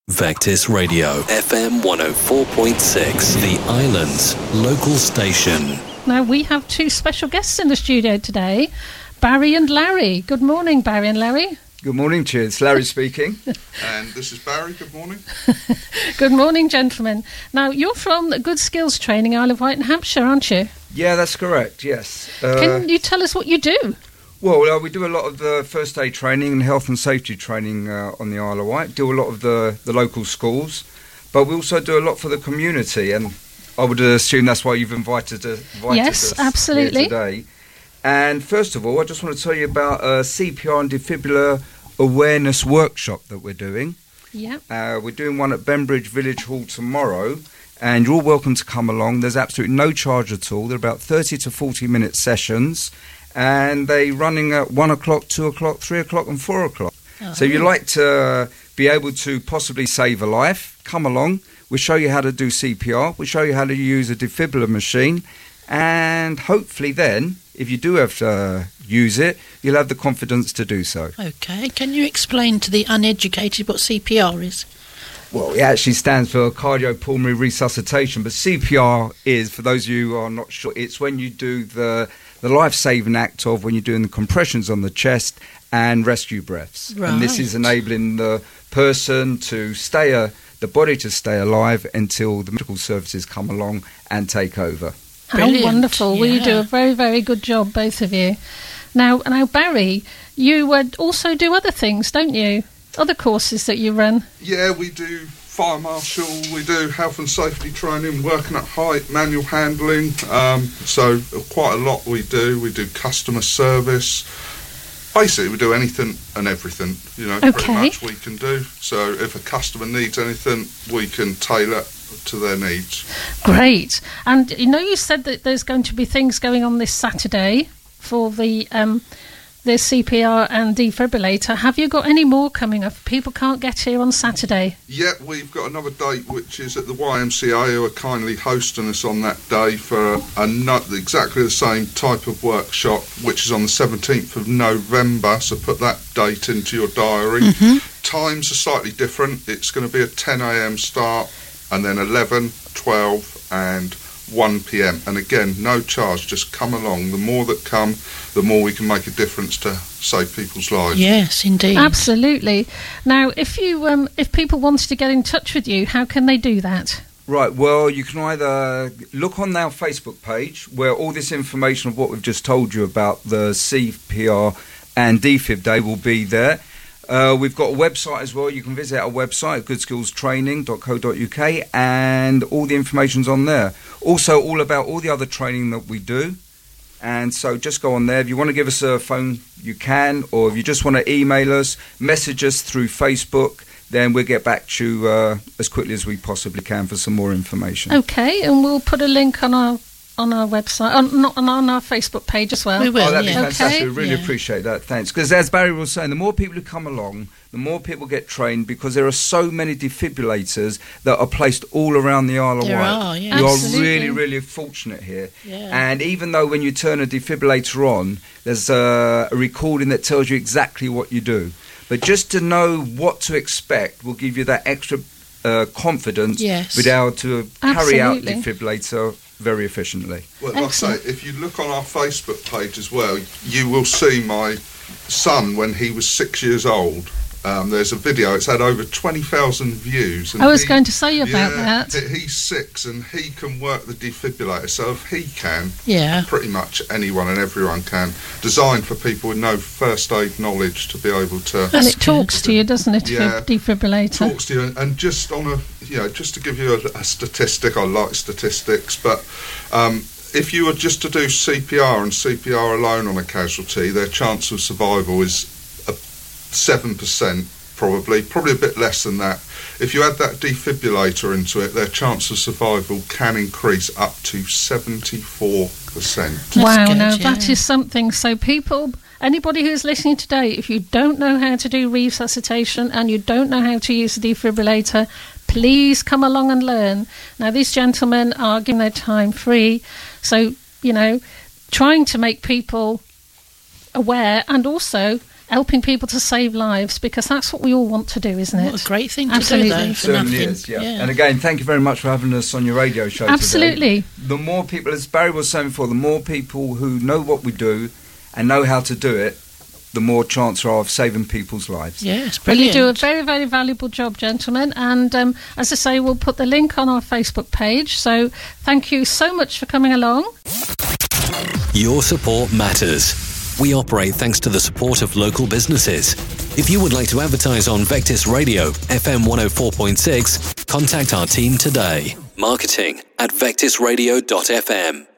Vectis Radio, FM 104.6, the island's local station. Now, we have two special guests in the studio today, Barry and Larry. Good morning, Barry and Larry. Good morning, cheers. Larry speaking. And this is Barry. Good morning. Good morning, gentlemen. Now, you're from Good Skills Training, Isle of Wight in Hampshire, aren't you? Yeah, that's correct, yes. Can you tell us what you do? Well, we do a lot of the first aid training and health and safety training on the Isle of Wight, do a lot of the local schools, but we also do a lot for the community, and I would assume that's why you've invited yes, us absolutely. here today. And first of all, I just want to tell you about a CPR and defibrillator awareness workshop that we're doing. Yeah. We're doing one at Benbridge Village Hall tomorrow, and you're all welcome to come along. There's absolutely no charge at all. They're about 30 to 40-minute sessions, and they're running at 1 o'clock, 2 o'clock, 3 o'clock and 4 o'clock. Oh. So if you'd like to be able to possibly save a life, come along. We'll show you how to do CPR. We'll show you how to use a defibrillator machine. And hopefully then, if you do have to use it, you'll have the confidence to do so. OK. Can you explain to the uneducated what CPR is? Well, it actually stands for cardiopulmonary resuscitation, but CPR is, for those of you who are not sure, it's when you do the life-saving act of when you're doing the compressions on the chest and rescue breaths. Right. And this is enabling the person to the body to stay alive until the medical services come along and take over. Brilliant. How wonderful. Yeah. Well, you do a very, very good job, both of you. Now, Barry, you also do other things, don't you? Other courses that you run. Yeah, we do fire marshal, we do health and safety training, working at height, manual handling. So quite a lot we do. We do customer service. Basically, we do anything and everything, pretty much we can do. So if a customer needs anything, we can tailor to their needs. Great. And you said that there's going to be things going on this Saturday for the CPR and defibrillator. Have you got any more coming up? People can't get here on Saturday. Yeah, we've got another date, which is at the YMCA, who are kindly hosting us on that day for exactly the same type of workshop, which is on the 17th of November, so put that date into your diary. Mm-hmm. Times are slightly different. It's going to be a 10 a.m. start, and then 11, 12 and 1 p.m. And again, no charge, just come along. The more that come, the more we can make a difference to save people's lives. Yes, indeed. Absolutely. Now, if people wanted to get in touch with you, how can they do that? Right, well, you can either look on our Facebook page, where all this information of what we've just told you about the CPR and defib day will be there. We've got a website as well. You can visit our website, goodskillstraining.co.uk, and all the information's on there. Also, all about all the other training that we do. And so just go on there. If you want to give us a phone, you can. Or if you just want to email us, message us through Facebook, then we'll get back to you as quickly as we possibly can for some more information. OK, and we'll put a link on our website, on our Facebook page as well. We will. Oh, that'd be Okay. fantastic. We really appreciate that. Thanks. Because as Barry was saying, the more people who come along, the more people get trained, because there are so many defibrillators that are placed all around the Isle of Wight. There are, yeah. You Absolutely. are really, really fortunate here. Yeah. And even though when you turn a defibrillator on, there's a recording that tells you exactly what you do. But just to know what to expect will give you that extra confidence to be able to carry out defibrillator very efficiently. Well, like I say, if you look on our Facebook page as well, you will see my son when he was 6 years old. There's a video, it's had over 20,000 views. And I was going to say about that. He's 6 and he can work the defibrillator, so if he can, pretty much anyone and everyone can. Designed for people with no first aid knowledge to be able to... And it talks to you, doesn't it, yeah, defibrillator? Talks to you, and just on just to give you a statistic, I like statistics, but if you were just to do CPR and CPR alone on a casualty, their chance of survival is 7%, probably a bit less than that. If you add that defibrillator into it, their chance of survival can increase up to 74%. Wow, now that is something. So people, anybody who's listening today, if you don't know how to do resuscitation and you don't know how to use the defibrillator, please come along and learn. Now, these gentlemen are giving their time free, so, trying to make people aware, and also helping people to save lives, because that's what we all want to do, isn't it? What a great thing Absolutely. to do, though, It for certainly nothing. is, yeah. And again, thank you very much for having us on your radio show Absolutely. today. The more people, as Barry was saying before, the more people who know what we do and know how to do it, the more chance there are of saving people's lives. Yes, Well, brilliant. you do a very, very valuable job, gentlemen. And as I say, we'll put the link on our Facebook page. So thank you so much for coming along. Your support matters. We operate thanks to the support of local businesses. If you would like to advertise on Vectis Radio, FM 104.6, contact our team today. Marketing@vectisradio.fm.